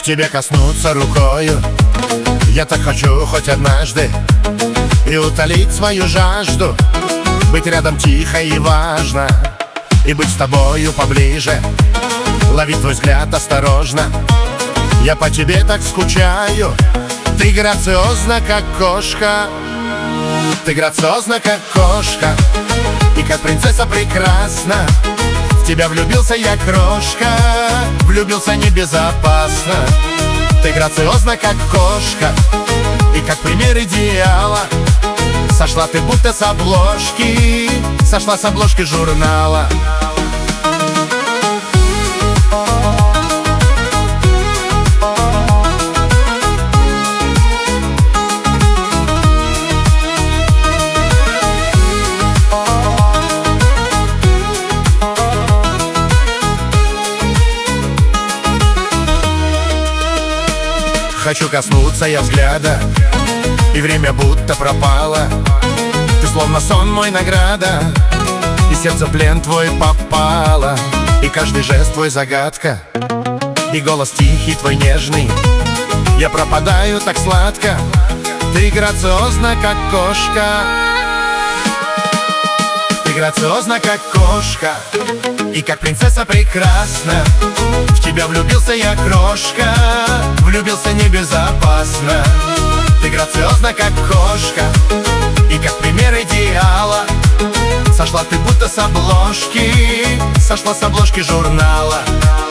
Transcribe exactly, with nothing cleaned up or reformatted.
тебе коснуться рукою. Я так хочу хоть однажды и утолить свою жажду, быть рядом тихо и важно, и быть с тобою поближе, ловить твой взгляд осторожно. Я по тебе так скучаю. Ты грациозна, как кошка. Ты грациозна, как кошка, и как принцесса прекрасна. В тебя влюбился я, крошка, влюбился небезопасно. Ты грациозна, как кошка, и как пример идеала. Сошла ты будто с обложки, сошла с обложки журнала. Хочу коснуться я взгляда, и время будто пропало. Ты словно сон мой, награда, и сердце плен твой попало. И каждый жест твой загадка, и голос тихий твой нежный. Я пропадаю так сладко. Ты грациозна, как кошка. Ты грациозна, как кошка, и как принцесса прекрасна. В тебя влюбился я, крошка, влюбился небезопасно. Ты грациозна, как кошка, и как пример идеала. Сошла ты будто с обложки, сошла с обложки журнала.